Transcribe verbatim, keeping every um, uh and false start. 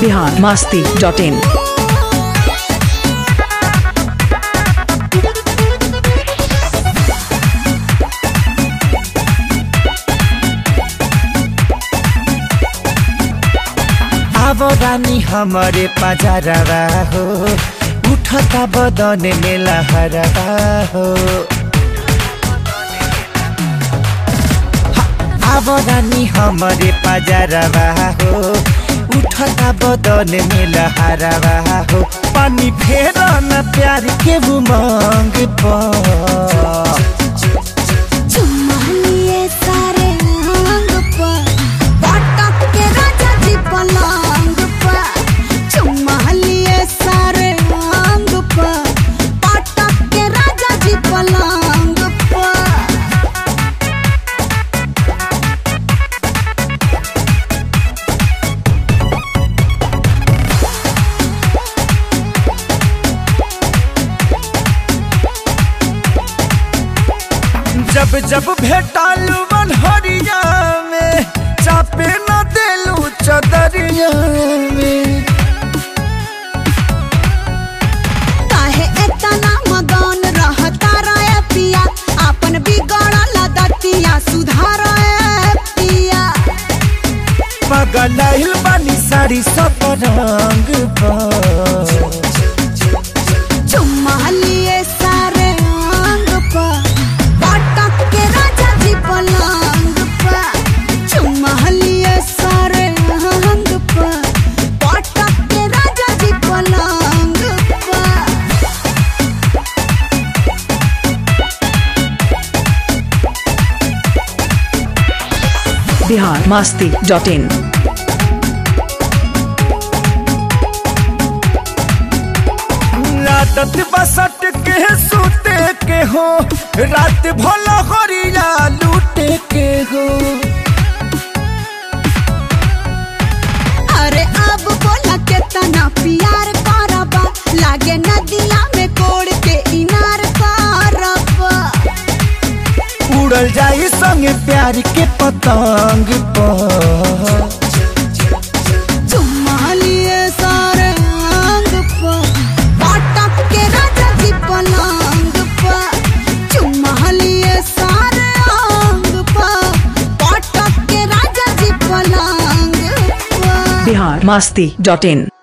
Bihar Masti dot इन। आवो रानी हमारे पजारवा हो, उठता बदन में लहरवा हो। आवो रानी हमारे पजारवा हो, उठता बदन में लहरवा हो। पानी फेरा न प्यार के उमंग पर, चुम्मा लिए सारे अंग पर, पटक के राजा जी पलंग पर। चुम्मा लिए सारे अंग पर, पटक के राजा जी पलंग पर। जब जब भेटालू बनहरिया में, चापे न देलू चदरिया में। काहे इतना मगन रहता रे पिया, अपन बिगड़ल दतिया सुधार पिया। पगलाइल बानी साड़ी सब रंग पर, चुम्मा लिए सारे अंग पर, पटक के राजा जी पलंग पर। चुम्मा लिए सारे अंग पर, पटक के राजा जी पलंग पर। Bihar Masti dot in. आदत बसट के सूते के हो, रात भला हरिया लूटे के हो। अरे अब बोला के तना प्यार करबा, लागे नदिया में कोड़ के इनार करबा। उड़ल जाई संगे प्यार के पतंग पर, चुम्मा लिए सारे अंग पर, पटक के राजा जी पलंग पर। चुम्मा लिए सारे अंग पर, पटक के राजा जी पलंग पर। बिहार मस्ती डॉट इन।